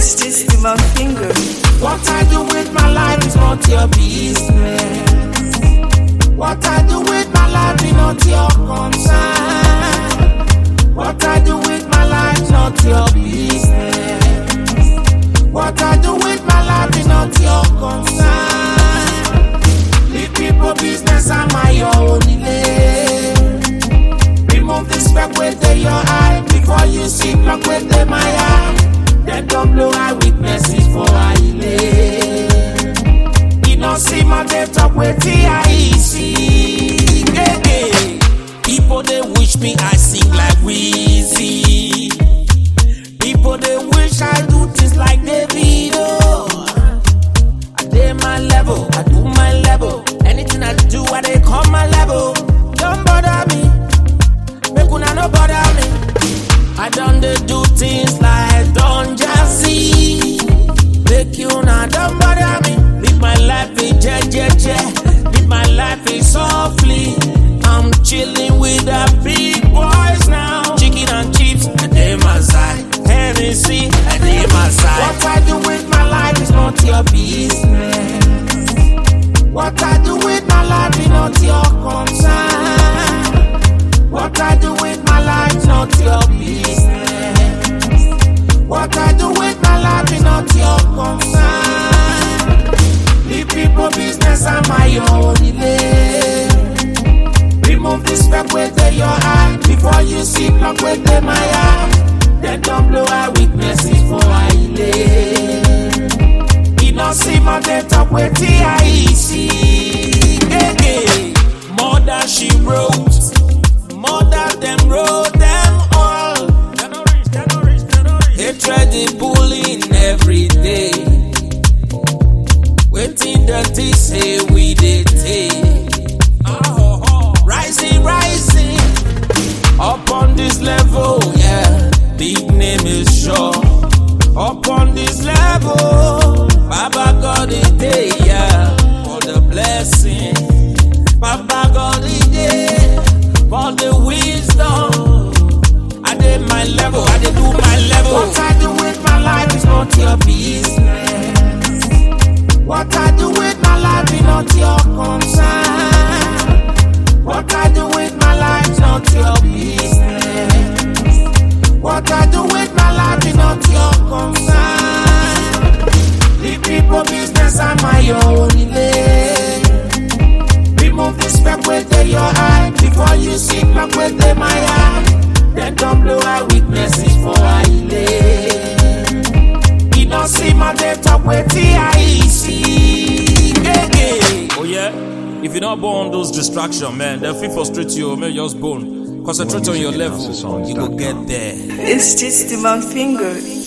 It's just in my finger. What I do with my life is not your business. What I do with my life is not your concern. What I do with my life is not your business. What I do with my life is not your concern. The people business and my own delay. Remove the speck with your eye before you see block with my eye. Then don't blow eye witnesses for I lay. You don't see my death talk with TIEC. People they wish me I sing like Weezy. People they wish I do things like Davido. I do my level, I do my level. Anything I do, I they call my level. Don't bother me, make una no bother me. I done they do things like Don Jazzy. Make you not don't bother me. Live my life in je. Live my life in softly. I'm chilling with the big boys now. Chicken and chips, and they my side. Hennessy, and they my side. What I do with my life is not your business. What I do with my life is not your concern. What I do with my life is not your business. What I do with my life is not your concern. The people business and my own delay. Remove the speck with your eye before you see block with my eye. Then don't blow eye weaknesses for I lay. You don't see my death talk with TIEC. More than she wrote, more than them wrote them all. Hatred is bullying every day. Waiting that they say we did take. Rising, up on this level, yeah. Big name is sure. Up on this level, Baba God is there, yeah. For the blessing, Baba God is there. For the wisdom, I did my level, I did do my level. What I do with my life is not your business. What I do with my life is not your concern. What I do with my life is not your business. What I do with my life is not your concern. The people business and my own delay. Remove the speck with your eye before you see block with my eye. Then don't blow eye weaknesses for I lay. You don't see my death talk with TIEC. Oh yeah? If you're not born on those distractions, man, they'll feel frustrate you, man, just born. Concentrate on your level, you go get there. It's just in my finger.